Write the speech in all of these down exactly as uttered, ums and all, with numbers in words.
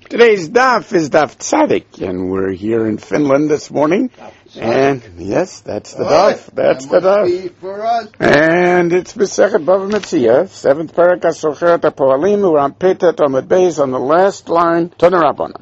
Today's daf is daf tzadik, and we're here in Finland this morning. And yes, that's the daf. That's the daf. And it's Masechet Bava Metzia, seventh parak Socheret HaPoalim. We're on Petet Amud Beis on the last line. Tana Rabbanan.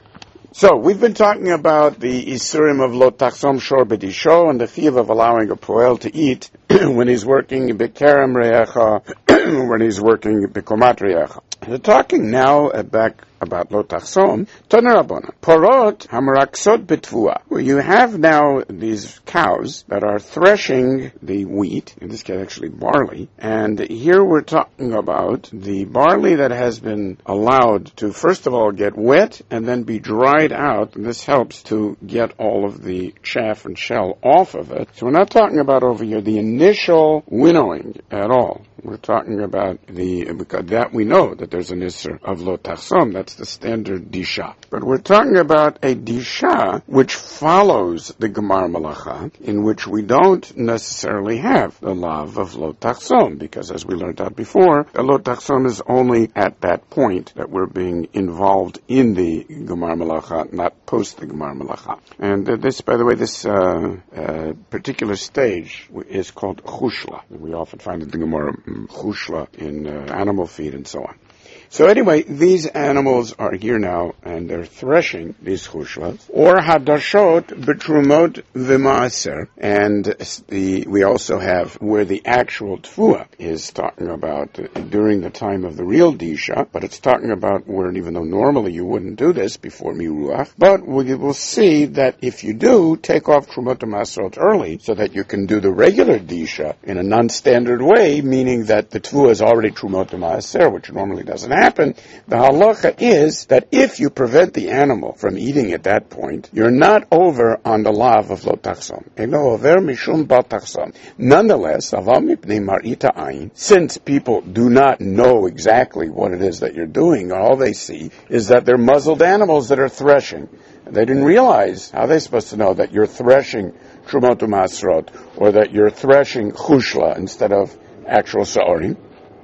So we've been talking about the isurim of lo tachsom shor b'disho and the chiyuv of allowing a poel to eat when he's working b'kerem re'echa, when he's working b'komat re'echa. We're talking now about about lo tachsom, Tana Rabbanan. Porot hamaraksot betvua, where you have now these cows that are threshing the wheat, in this case actually barley, and here we're talking about the barley that has been allowed to first of all get wet and then be dried out, and this helps to get all of the chaff and shell off of it. So we're not talking about over here the initial winnowing at all. We're talking about the, because that we know that there's an isser of lo tachsom, that's the standard disha. But we're talking about a disha which follows the gemar malacha, in which we don't necessarily have the lav of lo tachsom, because as we learned out before, the lo tachsom is only at that point that we're being involved in the gemar malacha, not post the gemar malacha. And uh, this, by the way, this uh, uh, particular stage is called chushla. We often find it in the gemara chushla in uh, animal feed and so on. So anyway, these animals are here now, and they're threshing these chushlas, or hadashot betrumot v'maaser, and the we also have where the actual tfua is talking about uh, during the time of the real disha, but it's talking about where even though normally you wouldn't do this before miruach, but we will see that if you do, take off trumot v'maaserot early, so that you can do the regular disha in a non-standard way, meaning that the tfua is already trumot v'maaser, which normally doesn't happen. happen, the halacha is that if you prevent the animal from eating at that point, you're not over on the lav of lo tachsom. Elo over mishum bal tachsom. Nonetheless, aval mipnei mar'ita ayin, since people do not know exactly what it is that you're doing, all they see is that they're muzzled animals that are threshing. They didn't realize, how are they supposed to know that you're threshing trumot u'masrot, or that you're threshing chushla instead of actual sa'orim?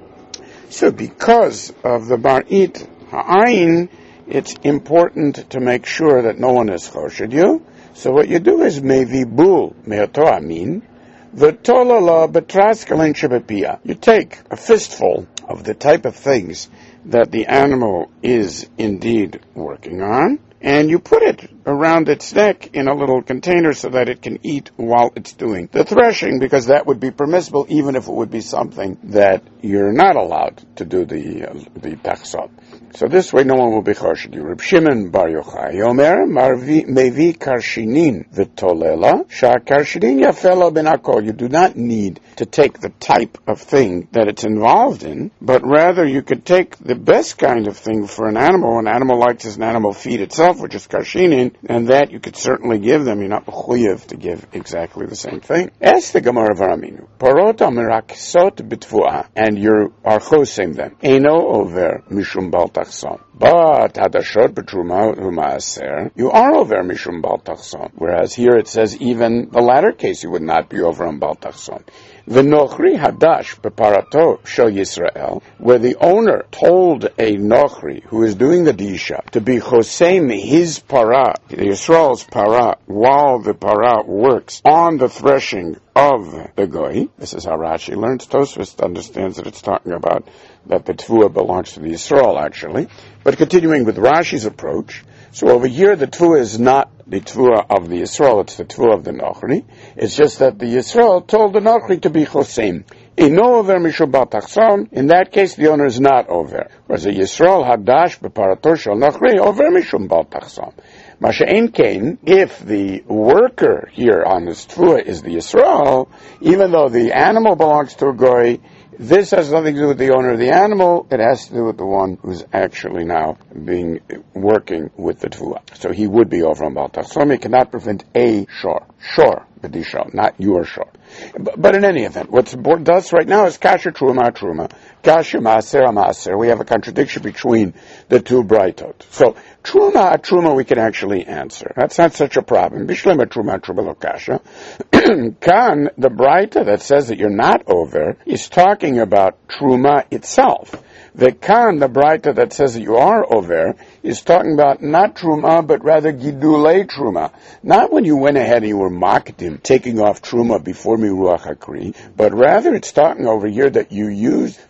So because of the Bar'it Ha'ayin, it's important to make sure that no one is choshed you. So what you do is mevi bul me'oto amin, v'tolala betraskalin shebepia. You take a fistful of the type of things that the animal is indeed working on, and you put it around its neck in a little container so that it can eat while it's doing the threshing, because that would be permissible even if it would be something that you're not allowed to do the uh, the tachsot. So this way no one will be choshed you. Reb Shimon Bar Yochai Omer Marvi Mevi Karshinin V'tolela Sha Karshinin Yafela Benakol. You do not need to take the type of thing that it's involved in, but rather you could take the best kind of thing for an animal. An animal likes as an animal feed itself, which is Karshinin, and that you could certainly give them. You're not mechuyev to give exactly the same thing. Ask the Gemara of Araminu. Parot amiraksot b'tvua, and you are chosem them. Eino over mishum bal tachson. But hadashot b'truma u'maaser, you are over mishum bal tachson. Whereas here it says even the latter case you would not be over on bal tachson. V'nochri hadash b'parato shel Yisrael, where the owner told a nochri who is doing the disha to be chosem his para, the Yisrael's para, while the para works on the threshing of the goy. This is how Rashi learns. Tosfos understands that it's talking about that the tefua belongs to the Yisrael actually. But continuing with Rashi's approach, so over here the tefua is not the tefua of the Yisrael, it's the tefua of the Nochri. It's just that the Yisrael told the Nochri to be chosem. In that case, the owner is not over. Whereas the Yisrael hadash b'parato shel Nochri over mishum bal tachsom. Masha'en kain, if the worker here on this tefua is the Yisrael, even though the animal belongs to a goy, this has nothing to do with the owner of the animal. It has to do with the one who's actually now being working with the tefua. So he would be over on bal tachsom. He cannot prevent a shor. Shor, b'disha, not your shor. But, but in any event, what's important to us right now is kasher truma truma, kasher maaser maaser. We have a contradiction between the two brightot. So truma truma we can actually answer. That's not such a problem. Bishlema truma truma lo kasha. Kan, the brighta that says that you're not over, is talking about truma itself. The kan, the brighta that says that you are over, is talking about not truma, but rather gidulei truma. Not when you went ahead and you were makdim, taking off truma before miruach hakri, but rather it's talking over here that you used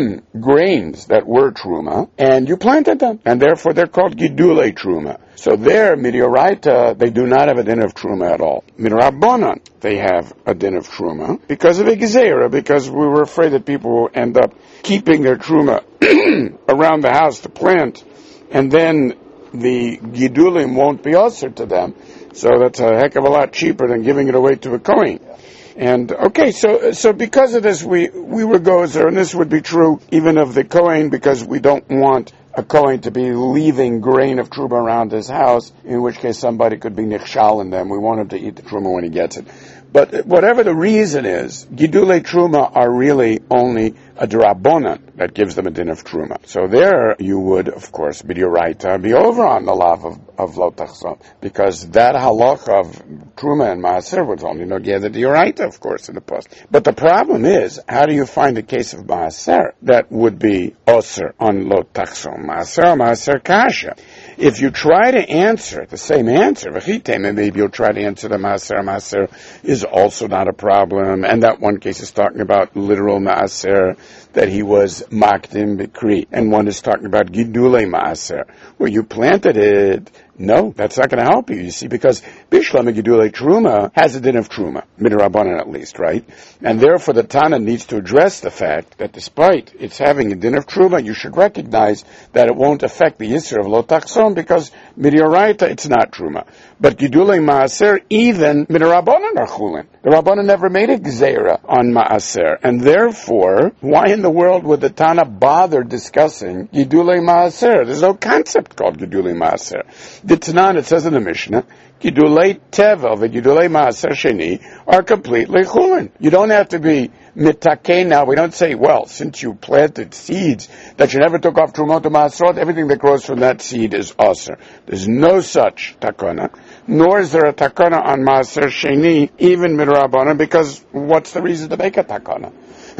grains that were truma, and you planted them, and therefore they're called gidulei truma. So there, midioraita, they do not have a din of truma at all. Midrabanan, they have a din of truma because of a gezerah, because we were afraid that people will end up keeping their truma around the house to plant, and then the gidulim won't be usher to them. So that's a heck of a lot cheaper than giving it away to a kohen. And okay, so so because of this, we we were gozer, and this would be true even of the kohen, because we don't want a kohen to be leaving grain of truma around his house, in which case somebody could be nichshal in them. We want him to eat the truma when he gets it. But whatever the reason is, gidulei truma are really only a drabonan that gives them a din of truma. So there you would, of course, b'dioraita, be over on the lav of, of lo tachson, because that halacha of truma and maaser was only nogeh the dioraita, of course, in the post. But the problem is, how do you find a case of maaser that would be oser on lo tachson? Maaser, maaser kasha. If you try to answer the same answer, maybe you'll try to answer the maaser, maaser is also not a problem, and that one case is talking about literal maaser, that he was makdim bikri, and one is talking about gidulei maaser, where you planted it. No, that's not going to help you, you see, because Bishlam Gidulei Truma has a din of Truma, Midrabanan at least, right? And therefore the Tana needs to address the fact that despite its having a din of Truma, you should recognize that it won't affect the Yisr of Lo Tachson, because Midioraita, it's not Truma. But Gidulei Maaser, even Midrabanan are Chulin. The Rabbanan never made a Gzeira on Maaser, and therefore, why in the world would the Tana bother discussing Gidulei Maaser? There's no concept called Gidulei Maaser. The Tanan, it says in the Mishnah, Gidulei Teva and Gidulei Maaser Sheni are completely chulin. You don't have to be mitakeh now. We don't say, well, since you planted seeds that you never took off Trumot or Maaserot, everything that grows from that seed is aser. There's no such takana, nor is there a takana on Maaser Sheni, even midrabanan, because what's the reason to make a takana?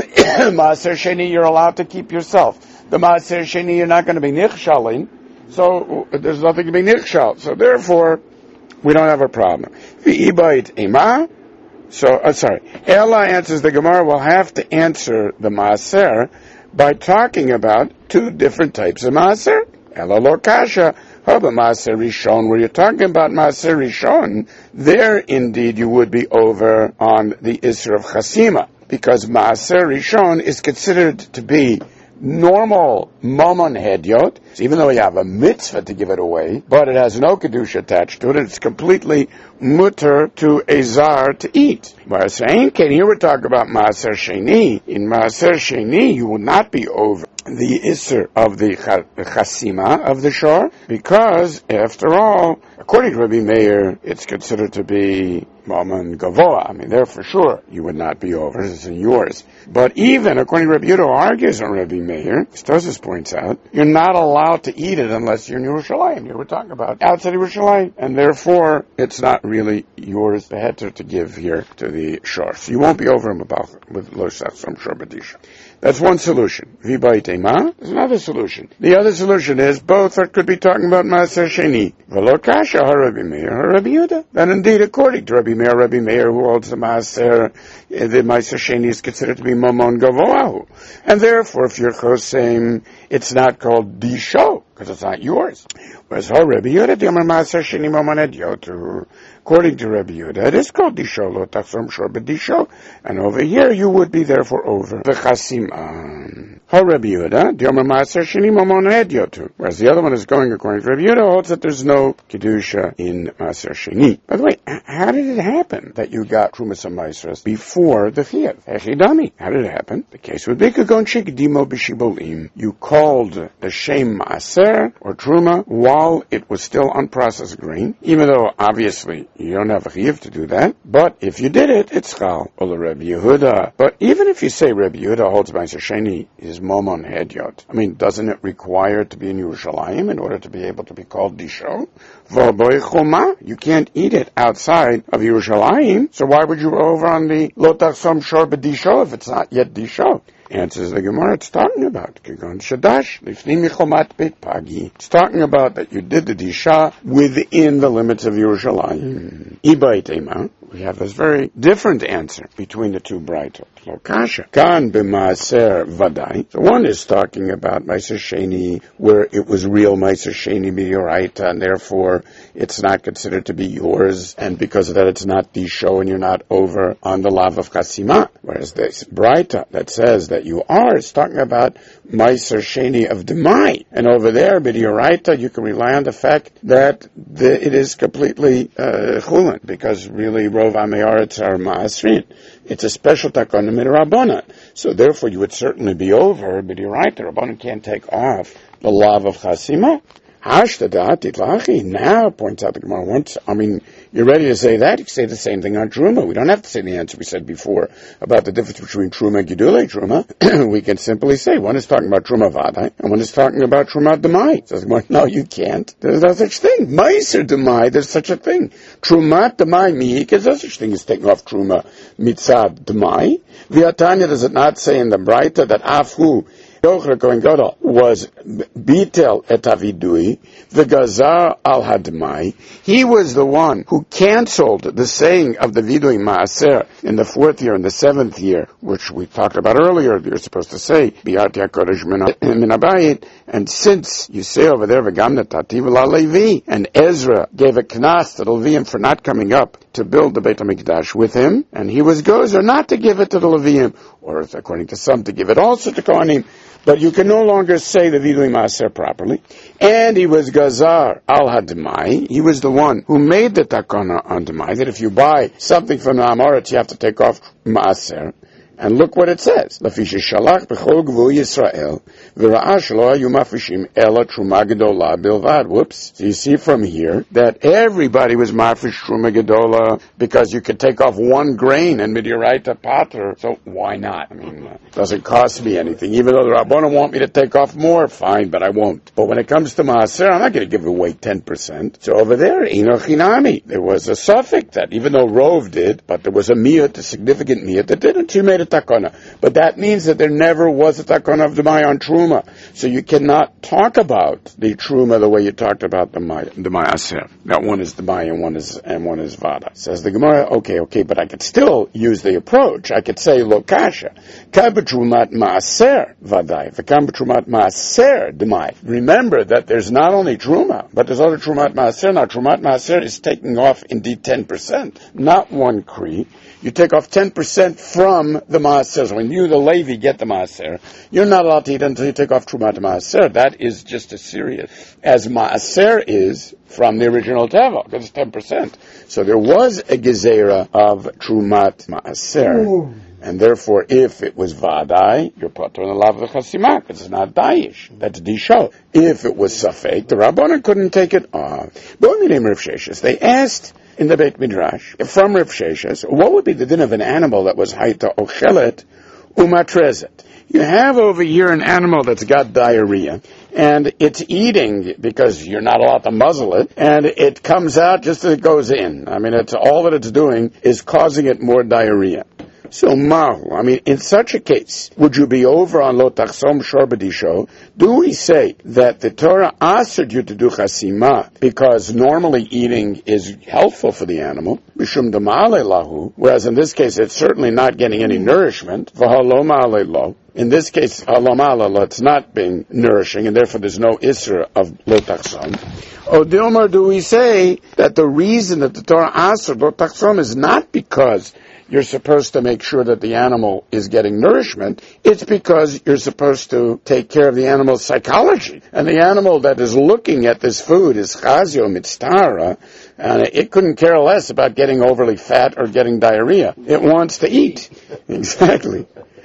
Maaser Sheni, you're allowed to keep yourself. The Maaser Sheni, you're not going to be nichshalin. So there's nothing to be nichshal. So therefore, we don't have a problem. V'ibait ema. So, uh, sorry. Ella answers the Gemara will have to answer the maaser by talking about two different types of maaser. Ella lo kasha. Haba maaser rishon. Where you're talking about maaser rishon, there indeed you would be over on the Isra of chasima, because maaser rishon is considered to be normal momon hedyot, so even though you have a mitzvah to give it away, but it has no kedusha attached to it, it's completely mutter to a zar to eat. Whereas here we're talking about maaser sheni. In maaser sheni, you will not be over the isser of the chasima of the shor, because after all, according to Rabbi Meir, it's considered to be Maman Gavoa. I mean, there for sure you would not be over. This is in yours. But even according to Rabbi Yehuda, argues on Rabbi Meir, Stosis points out, you're not allowed to eat it unless you're in Yerushalayim. Here we're talking about outside Yerushalayim, and therefore it's not really yours, the heter, to give here to the shor. So you won't be over him about with lo shachsom shor b'disha. That's one solution. V'bayit ema is another solution. The other solution is both are, could be talking about maaser sheni. V'lo kasha ha'Rabbi Meir ha'Rabbi Yehuda. And indeed, according to Rabbi Meir, Rabbi Meir, who holds the maaser, the maaser sheni is considered to be mamon gavoahu. And therefore, if you're choseim, it's not called disho, because it's not yours. Whereas ha'Rabbi Yehuda, the maaser sheni mamon edyotu. According to Rabbi Yehuda, it is called disho, lo tachsom shor b'disho. And over here, you would be therefore over the chasim. Ha Rabbi Yehuda, Diomer Maaser Sheni Mamon Hedyotu. Whereas the other one is going according to Rabbi Yehuda, holds that there's no Kedusha in Maaser Sheni. By the way, how did it happen that you got Trumas and Maasros before the Chiyuv? Echidami. How did it happen? The case would be Kagon Shekdimo B'Shibolim. You called the Shem Maaser, or Truma, while it was still unprocessed grain, even though obviously you don't have a Chiyuv to do that. But if you did it, it's Chal. Or Rabbi Yehuda. But even if you say Rabbi Yehuda holds Maaser Sheni is momon hedyot, I mean, doesn't it require to be in Yerushalayim in order to be able to be called disho? V'boy choma, you can't eat it outside of Yerushalayim, so why would you go over on the lo tachsom shor b'disho if it's not yet disho? Answers the Gemara, it's talking about Kigon Shadash, Lifni Michomat Beit Pagi. It's talking about that you did the Disha within the limits of Yerushalayim. Ibayt Ema. We have this very different answer between the two Braitot. Lokasha. Kan b'maaser vadai. So one is talking about Meiser Sheni, where it was real Meiser Sheni Midioraita, and therefore it's not considered to be yours, and because of that it's not Disho, and you're not over on the lav of Chasima. Whereas this Braita that says that you are, is talking about Meiser Sheni of Demai. And over there, Midioraita, you can rely on the fact that the, it is completely uh, chulin, because really Rov Amei Haaretz are Ma'asrin. It's a special takana midrabanan. So therefore you would certainly be over, but you're right, the Rabbanan can't take off the lav of Chasima. Hashtadat itlachi. Now, points out the Gemara, once, I mean, you're ready to say that, you can say the same thing on Truma. We don't have to say the answer we said before about the difference between Truma and Gidulei Truma. We can simply say, one is talking about Truma Vadai, and one is talking about Truma Demai. So the Gemara, no, you can't. There's no such thing. Meiser Demai, there's such a thing. Truma Demai Mihik, there's no such thing as taking off Truma Mitzad Demai. V'atanya, does it not say in the Braita that Afu Yochra Kohen Gadol was bitel et avidui, the gazar al hadmai. He was the one who canceled the saying of the vidui maaser in the fourth year and the seventh year, which we talked about earlier. You're supposed to say bi'ati hakodesh min habayit, and since you say over there v'gam netativ la'levi, and Ezra gave a knas to the Leviim for not coming up to build the Beit HaMikdash with him, and he was gozer not to give it to the Leviim, or according to some to give it also to Kohanim. But you can no longer say the Vidui Maaser properly. And he was Gazar al-Hadmai. He was the one who made the takana on Demai, that if you buy something from the Amorit, you have to take off Maaser. And look what it says. Lafisha shalach b'chol gvul Yisrael v'ra'ah shelo hayu mafrishim ela truma gedola bilvad. Whoops. So you see from here that everybody was mafrish truma gedola because you could take off one grain and midiraita pater. So why not? I mean, uh, it doesn't cost me anything. Even though the Rabbanan want me to take off more, fine, but I won't. But when it comes to maaser, I'm not going to give away ten percent. So over there, inoch hinami, there was a suffix that even though Rov did, but there was a miyut, a significant miyut that didn't. She made a takana. But that means that there never was a takana of Demai on Truma. So you cannot talk about the Truma the way you talked about the Maaser. That one is Demai and one is and one is Vada. Says the Gemara, okay, okay, but I could still use the approach. I could say Lokasha. Kabetrumat Maaser Vadai. V'kambetrumat Maaser Demai. Remember that there's not only Truma, but there's other Trumat Maaser. Now Trumat Maaser is taking off indeed ten percent, not one Kri. You take off ten percent from the Maaser. So when you, the Levi, get the Maaser, you're not allowed to eat until you take off Trumat Maaser. That is just as serious as Maaser is from the original Teva, because it's ten percent. So there was a Gezerah of Trumat Maaser. Ooh. And therefore, if it was Vadai, you're put on the lav of Chasima, because it's not Daish. That's Disho. If it was Safek, the Rabbanan couldn't take it off. But only name Rav Sheshes. They asked in the Beit Midrash, from Rav Sheshes, what would be the din of an animal that was Haita Ochelet Umatrezet? You have over here an animal that's got diarrhea, and it's eating because you're not allowed to muzzle it, and it comes out just as it goes in. I mean, it's all that it's doing is causing it more diarrhea. So, Mahu, I mean, in such a case, would you be over on Lo Tachsom Shor B'Disho? Do we say that the Torah asked you to do Chasima because normally eating is helpful for the animal, Mishum Damale Lahu, whereas in this case it's certainly not getting any nourishment, V'Halo Ma'ale Lo. In this case, Halamala, it's not being nourishing, and therefore there's no Isra of Lo Tachsom. O Dilmar, do we say that the reason that the Torah asked Lo Tachsom is not because you're supposed to make sure that the animal is getting nourishment, it's because you're supposed to take care of the animal's psychology. And the animal that is looking at this food is Chazio Mitztara, and it couldn't care less about getting overly fat or getting diarrhea. It wants to eat. Exactly.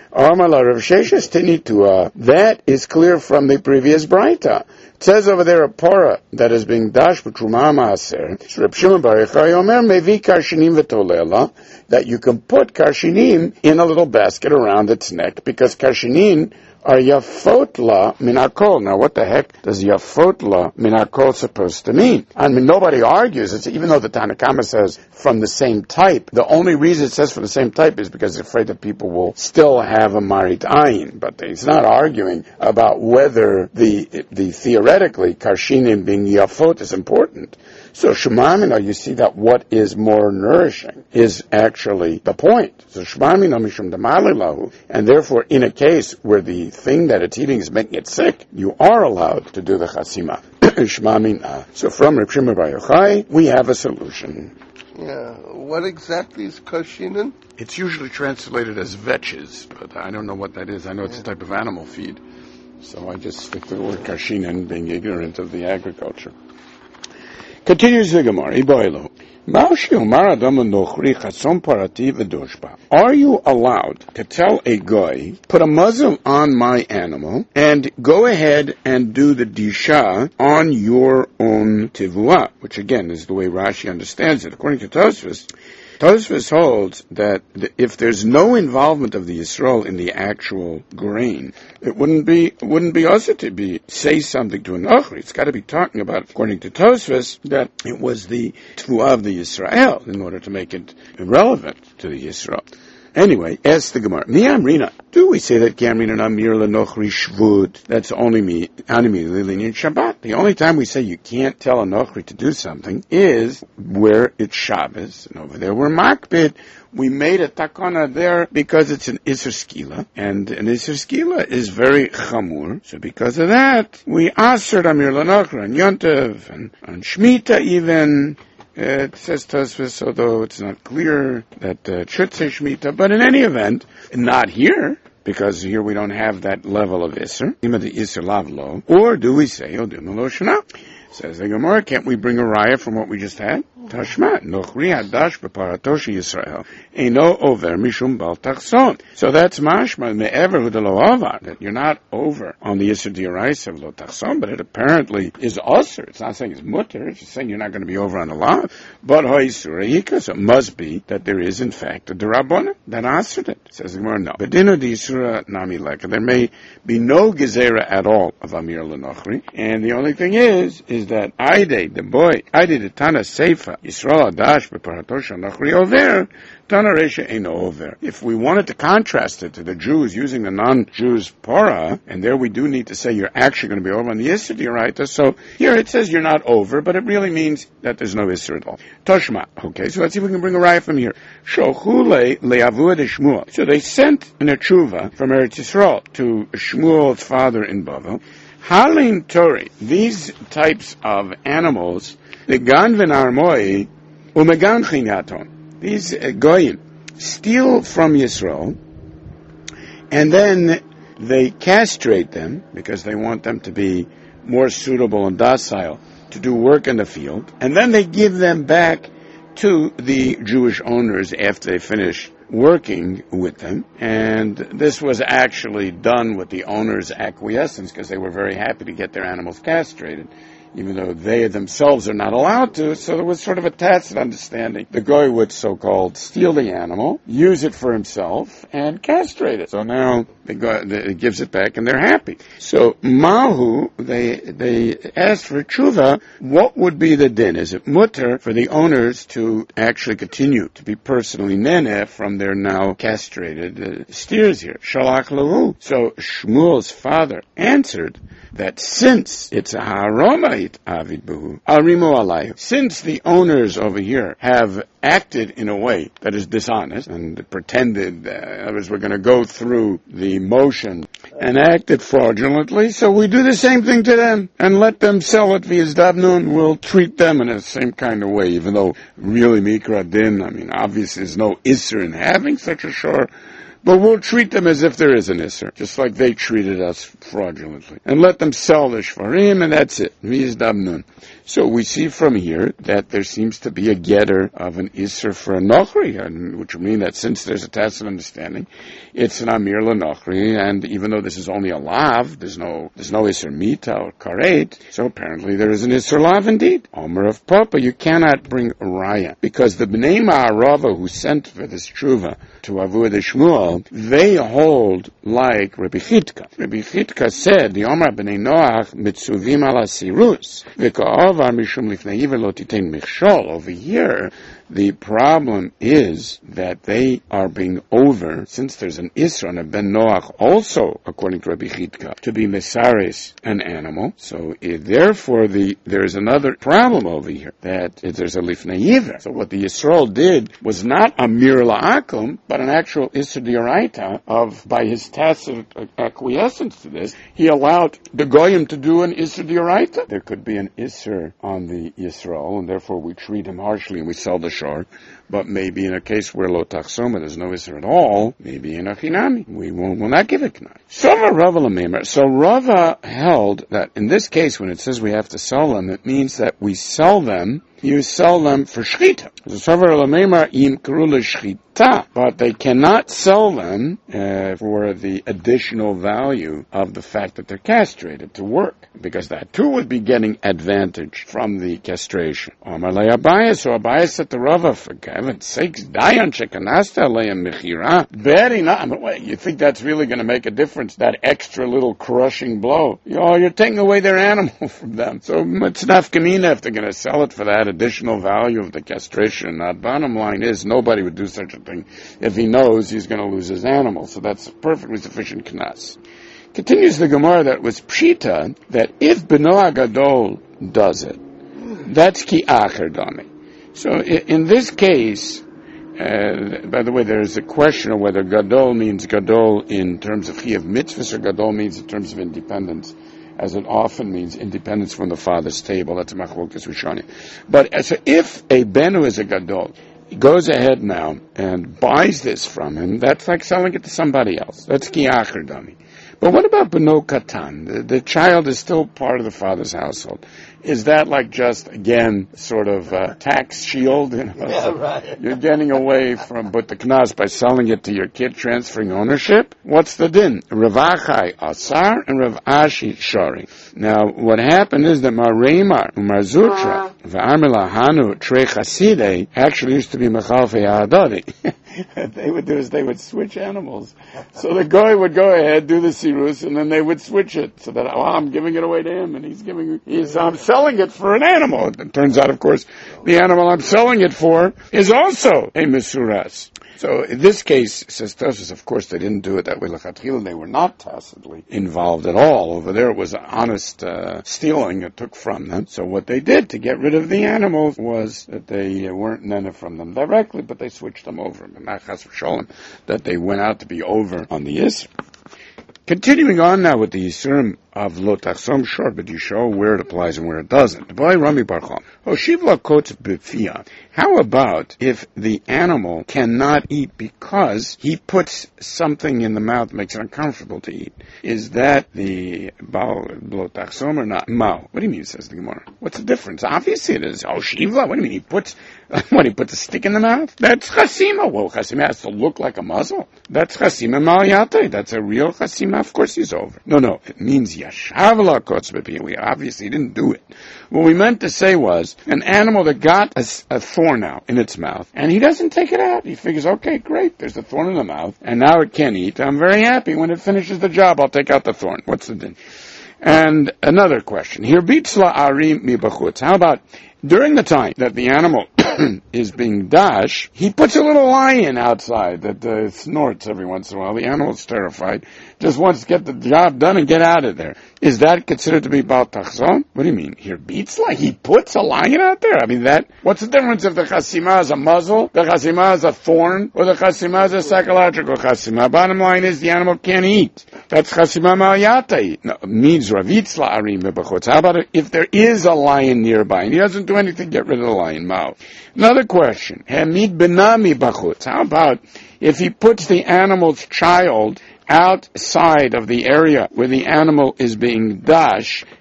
That is clear from the previous Braita. It says over there a para that is being dashed with Truma Maaser. Reb Shimon Bar Yochai Omer mevi karshinim v'tolela, that you can put karshinim in a little basket around its neck, because karshinim are yafot la min hakol. Now, what the heck does yafot la min hakol supposed to mean? I mean, nobody argues. It's, even though the Tanna Kama says from the same type, the only reason it says from the same type is because it's afraid that people will still have a marit ayin. But he's not arguing about whether the the theoretically karshinim being yafot is important. So Shemamina, you see that what is more nourishing is actually the point. So Shemamina mishum damalilahu, and therefore in a case where the thing that it's eating is making it sick, you are allowed to do the chasima. Shemamina. So from Reb Shimon Bar Yochai, we have a solution. Yeah. What exactly is karshinan? It's usually translated as vetches, but I don't know what that is. I know it's a type of animal feed. So I just stick to the word karshinan, being ignorant of the agriculture. Continues the Gemara. Are you allowed to tell a guy, put a muzzle on my animal, and go ahead and do the disha on your own tivua? Which again is the way Rashi understands it. According to Tosfos, Tosfos holds that if there's no involvement of the Yisrael in the actual grain, it wouldn't be it wouldn't be also to be say something to an Ochri. It's got to be talking about, according to Tosfos, that it was the Tvuah of the Yisrael in order to make it relevant to the Yisrael. Anyway, ask the Gemara. Mi amrina. Do we say that Gamrina Namir Lenochri Shvud? That's only me, Animi Lilin Shabbat. The only time we say you can't tell a Nochri to do something is where it's Shabbos. And over there we're Makbid. We made a takana there because it's an Isser Skila. And an Isser Skila is very chamur. So because of that, we answered Amir Lenochri on Yontev and on Shemitah even. It says Tosfos, although it's not clear that uh, it should say Shemitah, but in any event, not here, because here we don't have that level of Isser, even the Isser Lavlo, or do we say Odim Lo Shana? Says the Gemara, can't we bring a raya from what we just had? Tashma, Nochri Hadash B'Paratosh Yisrael, Eino Over Mishum Bal Tachson. So that's mashma me'ever hu de lo avar, that you're not over on the Yisur D'Oraisa of Lo Tachson, but it apparently is usher. It's not saying it's mutter, it's just saying you're not going to be over on the law. But ha'isur ha'ika, so it must be that there is in fact a derabona that answered it. Says the Gemara, no. But dino the Yisura nami leka, there may be no gezerah at all of Amir L'Nochri, and the only thing is, is that Aide, the boy, Aide the Tana Seifa, Yisrael Adash B'Paratosha Nachri Over, Tana Resha Eino Over. If we wanted to contrast it to the Jews using the non-Jews Porah, and there we do need to say you're actually going to be over on the Yisr D'Oraisa, so here it says you're not over, but it really means that there's no Yisr at all. Toshma. Okay, so let's see if we can bring a raya from here. Shochule Le'avua de Shmuel. So they sent an Tshuva from Eretz Yisrael to Shmuel's father in Bavel. Halin Tori, these types of animals, the Ganvin Armoi, Umegan Chinaton, these uh, Goyim, steal from Yisrael, and then they castrate them, because they want them to be more suitable and docile to do work in the field, and then they give them back to the Jewish owners after they finish working with them, and this was actually done with the owner's acquiescence because they were very happy to get their animals castrated, even though they themselves are not allowed to, so there was sort of a tacit understanding. The guy would so-called steal the animal, use it for himself, and castrate it. So now the guy the, gives it back and they're happy. So Mahu, they they asked for tshuva, what would be the din? Is it mutter for the owners to actually continue to be personally neneh from their now castrated uh, steers here? Shalach lahu. So Shmuel's father answered that since it's a haromait avid behu, arimu alayhu, since the owners over here have acted in a way that is dishonest and pretended, uh, as we're going to go through the motion and acted fraudulently, so we do the same thing to them and let them sell it via Zdabnun. We'll treat them in the same kind of way, even though really mikra din, I mean, obviously there's no isser in having such a shore, but we'll treat them as if there is an isser, just like they treated us fraudulently. And let them sell the shvarim, and that's it. Mizdabnun. So we see from here that there seems to be a getter of an isser for a nochri, which would mean that since there's a tacit understanding, it's an amir l'nochri, and even though this is only a lav, there's no there's no isser mita or karet, so apparently there is an isser lav indeed. Omer of Papa, you cannot bring a raya, because the bnei Ma'arava who sent for this tshuva to Avua de Shmuel, Yisrael, they hold like Rabbi Chitka. Rabbi Chitka said, the Omar b'nei Noach mitzuvim ala sirus, v'ka'avar mishum lifnei iver lo titein michshol. Over here, the problem is that they are being over, since there's an Isra and a Ben Noach also, according to Rabbi Chitka, to be Mesaris, an animal. So uh, therefore, the there's another problem over here, that uh, there's a Lifnei Yiver. So what the Yisrael did was not a Mir La'akum, but an actual Isra D'Oraita of, by his tacit acquiescence to this, he allowed the Goyim to do an Isra D'Oraita. There could be an Isra on the Yisrael, and therefore we treat him harshly and we sell the short, but maybe in a case where lo tachsoma, there's no isser at all, maybe in a chinami, we will will not give a knife. So Rava Lamemer. So Rava held that in this case, when it says we have to sell them, it means that we sell them, you sell them for shchita. But they cannot sell them uh, for the additional value of the fact that they're castrated to work, because that too would be getting advantage from the castration. Omar le Abayas, so Abayas said to Rava, for God's sakes, Dayan shekanasta le'em mechira. Very not. But wait, you think that's really going to make a difference? That extra little crushing blow? You know, you're taking away their animal from them. So it's nafkamina if they're going to sell it for that additional value of the castration. Now, bottom line is, nobody would do such a thing if he knows he's going to lose his animal. So that's perfectly sufficient knas. Continues the Gemara that was pshita, that if Benoah Gadol does it, that's ki acher dami. So in this case, uh, by the way, there is a question of whether Gadol means Gadol in terms of Chiyuv mitzvahs or Gadol means in terms of independence, as it often means independence from the father's table. That's a machlokas rishonim. But so if a benu is a Gadol, he goes ahead now and buys this from him, that's like selling it to somebody else. That's ki acher dami. But what about Beno Katan? The, the child is still part of the father's household. Is that like just, again, sort of a tax shield? You know? Yeah, right. You're getting away from but the knas by selling it to your kid, transferring ownership? What's the din? Rav Achai Asar and Rav Ashi Shari. Now, what happened is that Maremar, Marzutra, V'Amila Hanu, Trei Chasidei, actually used to be Mechalfei Ha'adadi. They would do is they would switch animals. So the guy would go ahead, do the sirus, and then they would switch it. So that, oh, I'm giving it away to him, and he's giving, he's, I'm selling it for an animal. It turns out, of course, the animal I'm selling it for is also a misuras. So in this case, says Tosfos, of course they didn't do it that way. L'chatchila, they were not tacitly involved at all. Over there it was honest uh, stealing it took from them. So what they did to get rid of the animals was that they uh, weren't none from them directly, but they switched them over. That they went out to be over on the Yisr. Continuing on now with the Yisurim of Lo Tachsom, sure, but you show where it applies and where it doesn't. Boy, Rami Barchom. Hoshivla kots b'fia. How about if the animal cannot eat because he puts something in the mouth that makes it uncomfortable to eat? Is that the Baal Lo Tachsom or not? Mao. What do you mean, says the Gemara? What's the difference? Obviously it is. Hoshivla? What do you mean? He puts, what, he puts a stick in the mouth? That's chasima. Well, chasima has to look like a muzzle. That's chasima maliyate. That's a real chasima. Of course he's over. No, no. It means yashavla kots b'fia. We obviously didn't do it. What we meant to say was an animal that got a, a thorn out in its mouth, and he doesn't take it out. He figures, okay, great, there's a thorn in the mouth, and now it can eat. I'm very happy. When it finishes the job, I'll take out the thorn. What's the din? And another question. Here, bitzla ari mi b'chutz. How about during the time that the animal is being dashed, he puts a little lion outside that uh, snorts every once in a while. The animal's terrified, just wants to get the job done and get out of there. Is that considered to be Baal Tachzon? What do you mean? Here, beats like he puts a lion out there? I mean, that, what's the difference if the chasima is a muzzle, the chasima is a thorn, or the chasima is a psychological chasima? Bottom line is the animal can't eat. That's chasima ma'ayata. No, it means Ravitzla arim b'chutz. How about if there is a lion nearby and he doesn't do anything to get rid of the lion? Mao. Another question. Hamid benami b'chutz. How about if he puts the animal's child outside of the area where the animal is being dashed,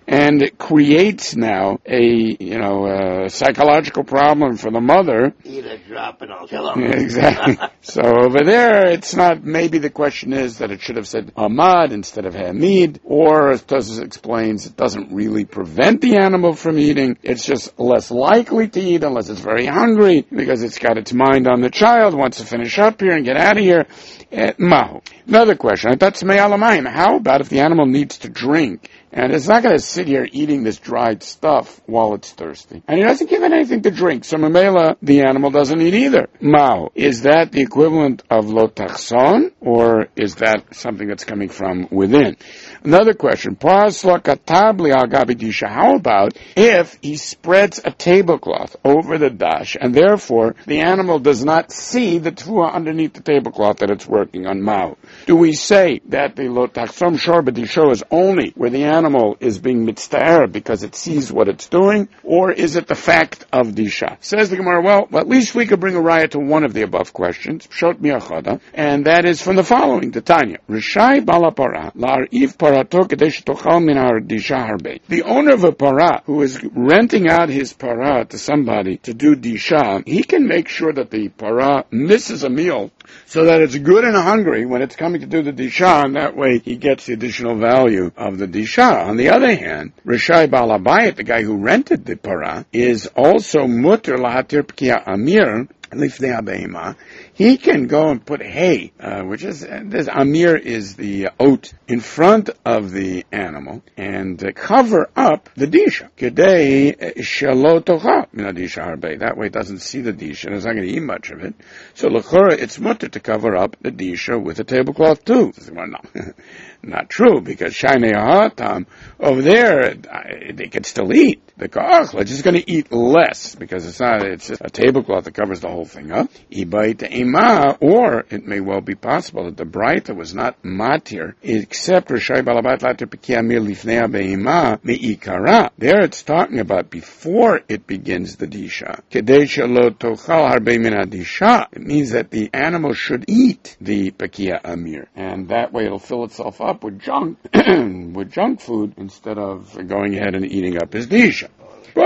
and it creates now a, you know, a psychological problem for the mother. Eat a drop and I'll kill him. Exactly. So over there, it's not, maybe the question is that it should have said Ahmad instead of Hamid, or as Tosfos explains, it doesn't really prevent the animal from eating. It's just less likely to eat unless it's very hungry, because it's got its mind on the child, wants to finish up here and get out of here. Uh, Mahu. Another question. I thought Tzmei Alamayim. How about if the animal needs to drink? And it's not going to sit here eating this dried stuff while it's thirsty. And he doesn't give it anything to drink. So Mamela, the animal doesn't eat either. Mao, is that the equivalent of lo tachson, or is that something that's coming from within? Another question. How about if he spreads a tablecloth over the dash, and therefore the animal does not see the tefua underneath the tablecloth that it's working on? Mao. Do we say that the lo tachson shor b'disho is only where the animal animal is being mitzta'er because it sees what it's doing, or is it the fact of disha? Says the Gemara, well, well, at least we could bring a raya to one of the above questions, Pshot mi'achada, and that is from the following, the Tanya. Rishai bala para, la'ar'iv parato kadesh tochal min disha harbe. The owner of a para who is renting out his para to somebody to do disha, he can make sure that the para misses a meal so that it's good and hungry when it's coming to do the disha, and that way he gets the additional value of the disha. On the other hand, Rishai Balabayit, the guy who rented the para, is also mutter lahatir pkia amir lifnei abehima. He can go and put hay, uh, which is, uh, this amir is the oat, in front of the animal, and uh, cover up the disha. Kedei shelo tocha min disha harbe. That way it doesn't see the disha, and it's not going to eat much of it. So l'chora, it's mutter to cover up the disha with a tablecloth too. Well, no. Not true, because Shainei Hatam, over there, they can still eat. The Ka'achla is just going to eat less, because it's not, it's a tablecloth that covers the whole thing up. Ibayt Ema, or it may well be possible that the Braita was not matir, except Rishai Balabat Later Pekia Mir Lifnei Be'ema Me'ikara. There it's talking about before it begins the disha. Kedei shelo tochal harbe min disha. It means that the animal should eat the Pekia Amir, and that way it'll fill itself up with junk, with junk food, instead of going ahead and eating up his disha. How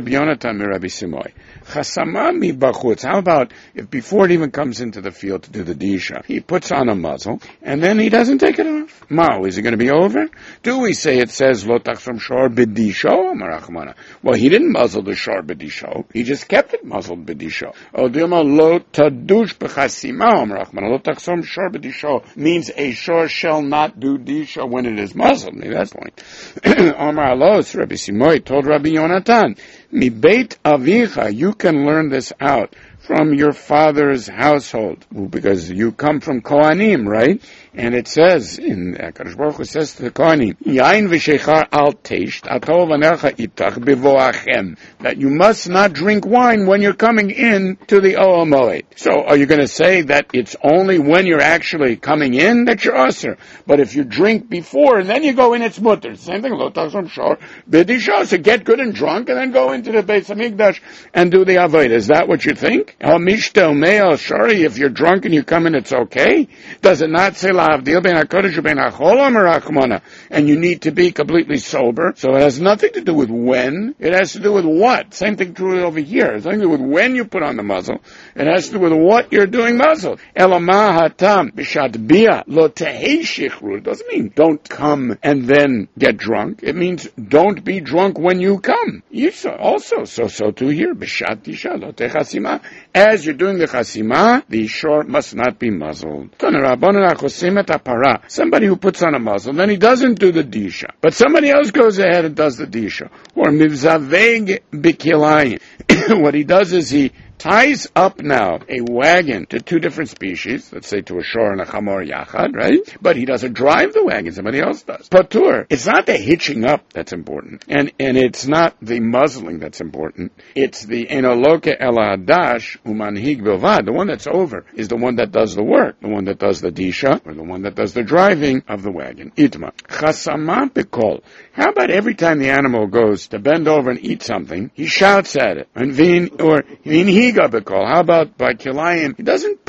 about if before it even comes into the field to do the disha, he puts on a muzzle, and then he doesn't take it off? Mao, is it going to be over? Do we say it says lo tachsom shor b'disho? Well, he didn't muzzle the shor b'disho. He just kept it muzzled b'disho. Oh, dilma lo tadush b'chasima. Lo tachsom shor b'disho means a shor shall not do disha when it is muzzled. Maybe that's the point. Omar Alos, Rabbi Simoy told Rabbi Yonatan, Mi beit avicha, you can learn this out from your father's household, because you come from Kohanim, right? And it says, in HaKadosh Baruch Hu says to the Kohanim, Yain v'sheichar al teisht, atol v'necha itach b'voachem, that you must not drink wine when you're coming in to the Ohel Moed. So, are you going to say that it's only when you're actually coming in that you're usher? But if you drink before, and then you go in, it's mutter. Same thing, lo tachsom shor b'disho, so get good and drunk, and then go into the Beis HaMikdash and do the Avodah. Is that what you think? Mishtel me'el shari, if you're drunk and you come in, it's okay? Does it not say and you need to be completely sober? So it has nothing to do with when, it has to do with what. Same thing true over here. It has nothing to do with when you put on the muzzle, it has to do with what you're doing muzzle. It doesn't mean don't come and then get drunk. It means don't be drunk when you come. Also, so so too here. As you're doing the chasima, the shor must not be muzzled. Somebody who puts on a muzzle, then he doesn't do the disha, but somebody else goes ahead and does the disha. Or mivzaveg bikilayim. What he does is he ties up now a wagon to two different species, let's say to a shor and a chamor yachad, right? But he doesn't drive the wagon, somebody else does. Patur. It's not the hitching up that's important, and and it's not the muzzling that's important. It's the enoloke el hadash umanhig bilvad. The one that's over is the one that does the work, the one that does the disha, or the one that does the driving of the wagon. Itma. Chasama bekol. How about every time the animal goes to bend over and eat something, he shouts at it, and vin or vin higa bekol. How about by kilayim? He doesn't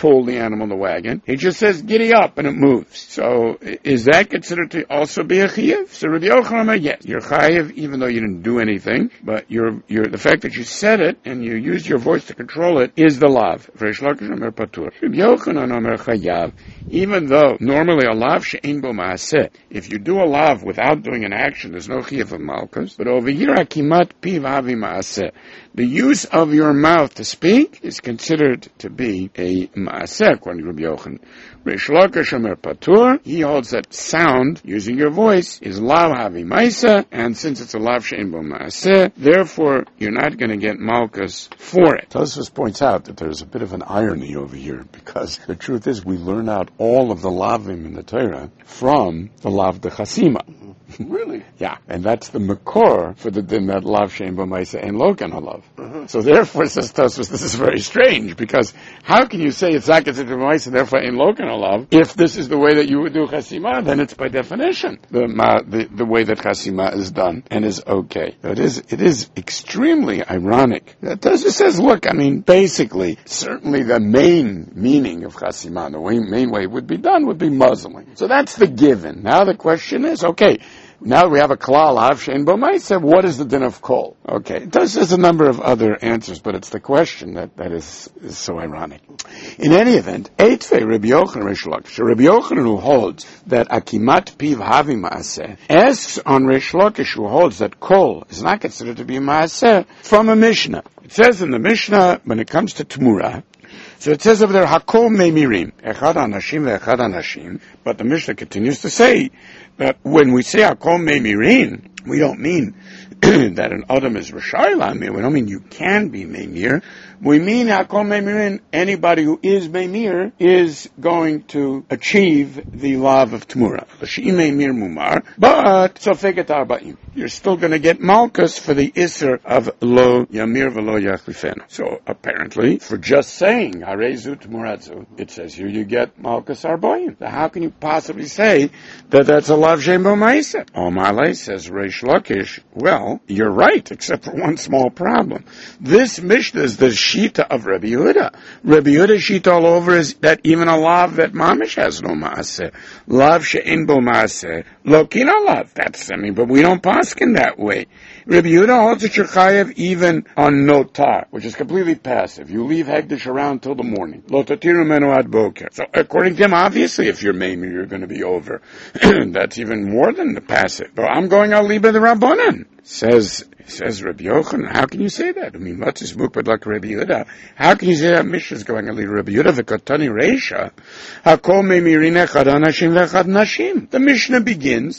pull the animal in the wagon. He just says, giddy up, and it moves. So is that considered to also be a chiyuv? So Rabbi Yochanan, yes, you're chayiv even though you didn't do anything, but you're, you're, the fact that you said it and you used your voice to control it is the lav. Reish Lakish omer patur. Rabbi Yochanan omer chayav. Even though normally a lav she'ein bo ma'aseh, if you do a lav without doing an action, there's no chiyuv of malchus. But over here, akimat piv havi ma'aseh. The use of your mouth to speak is considered to be a ma'aseh, according to Rabbi Yochanan. Reish Lakish omer patur. He holds that sound, using your voice, is lav havi ma'aseh, and since it's a lav she'ein bo ma'aseh, therefore you're not going to get malchus for it. Tosfos points out that there's a bit of an irony over here, because the truth is we learn out all of the lavim in the Torah from the lav de chasima. Really? Yeah, and that's the makor for the din that lav she'ein bo ma'aseh ein lo kan halav. Uh-huh. So therefore, says Tosfos, this is very strange, because how can you say it's not considered ma'aseh, therefore ein lo kan halav, if this is the way that you would do chasima, then it's by definition the ma, the, the way that chasima is done and is okay. So it is it is extremely ironic. Tosfos says, look, I mean, basically, certainly the main meaning of chasima, the way, main way it would be done would be muzzling. So that's the given. Now the question is, okay, now we have a klal lav she'ein bo ma'aseh. What is the din of kol? Okay, it does there's a number of other answers, but it's the question that, that is, is so ironic. In any event, Eitfei Rabbi Yochanan Reish Lakish, Rabbi Yochanan who holds that akimat piv havi ma'aseh, asks on Reish Lakish who holds that kol is not considered to be ma'aseh from a Mishnah. It says in the Mishnah when it comes to Tmura, so it says over there, Hakol meimirim, echad anashim ve'echad anashim, but the Mishnah continues to say that when we say Hakol meimirim, we don't mean that an Adam is Rashai Lamir, we don't mean you can be Meimir, we mean Hakol meimirim, anybody who is Meimir is going to achieve the lav of Tmura. L'she'im meimir mumar, but sofeket arba'im. You're still going to get malchus for the iser of lo yamir v'lo yachlifenu. So apparently, for just saying harezu tmuratzu, it says here you get malchus arba'im. So how can you possibly say that that's a lav she'ein bo ma'aseh? Omalei, says Reish Lakish, well, you're right, except for one small problem. This Mishnah is the shita of Rabbi Yehuda. Rabbi Yehuda's shita all over is that even a lav that mamish has no ma'aseh. Lav she'ein bo ma'aseh, lo kin lav. That's, I mean, but we don't paskin that way. Rabbi Yehuda holds that you're chayev even on notar, which is completely passive. You leave hegdish around till the morning. Lo tatiru menu ad boker. So according to him, obviously if you're meimir, you're going to be over. That's even more than the passive. But I'm going al liba the rabbanan. Says, says Rabbi Yochanan, how can you say that? I mean, what's this mukbad like Rabbi Yehuda? How can you say that Mishnah is going to lead Rabbi Yehuda v'katani reisha? Hakol meimirin echad anashim v'echad nashim. The Mishnah begins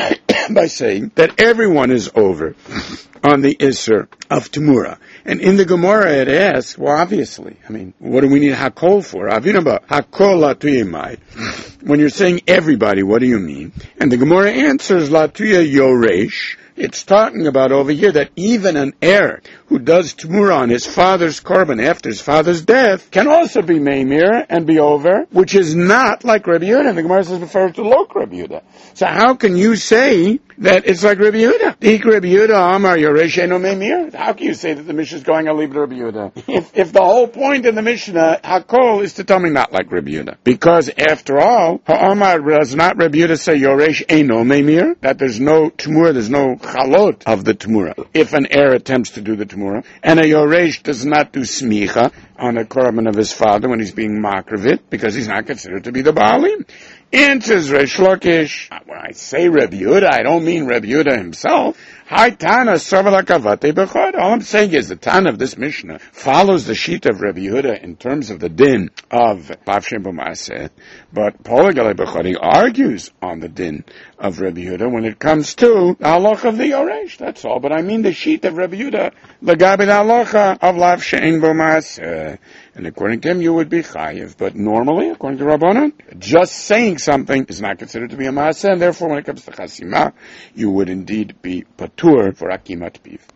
by saying that everyone is over on the Isser of Tmura. And in the Gemara it asks, well obviously, I mean, what do we need Hakol for? Avinaba, Hakol latuyemai. When you're saying everybody, what do you mean? And the Gemara answers, Latuya yoresh. It's talking about over here that even an heir who does Tmura on his father's korban after his father's death can also be Meimir and be over, which is not like Rabbi Yehuda. The Gemara says refer to Lok Rabbi Yehuda. So how can you say that it's like Rabbi Yehuda? Dik Rabbi Yehuda Amar Yoresh Eno Meimir. How can you say that the Mishnah is going, I'll leave it to Rabbi Yehuda? If, if the whole point in the Mishnah, Hakol, is to tell me not like Rabbi Yehuda. Because after all, Ha'amar does not Rabbi Yehuda say Yoresh Eno Meimir? That there's no Tmura, there's no chalot of the Tmura. If an heir attempts to do the Tmura, and a Yoresh does not do smicha on the korban of his father when he's being makrivit, because he's not considered to be the Baalim. Answers Reish Lakish, when I say Rabbi Yehuda, I don't mean Rabbi Yehuda himself. Hi Tana Sarvalakavate Bechad. All I'm saying is the Tana of this Mishnah follows the sheet of Rabbi Yehuda in terms of the din of Lav She'ein bo ma'aseh, but Polagale Bechad argues on the din of Rabbi Yehuda when it comes to the halacha of the Yoresh. That's all. But I mean the sheet of Rabbi Yehuda, Lagabi the halacha of Lav She'ein bo ma'aseh. And according to him, you would be chayiv. But normally, according to Rabbanan, just saying something is not considered to be a maaseh, and therefore when it comes to chasima, you would indeed be patur for akimat piv.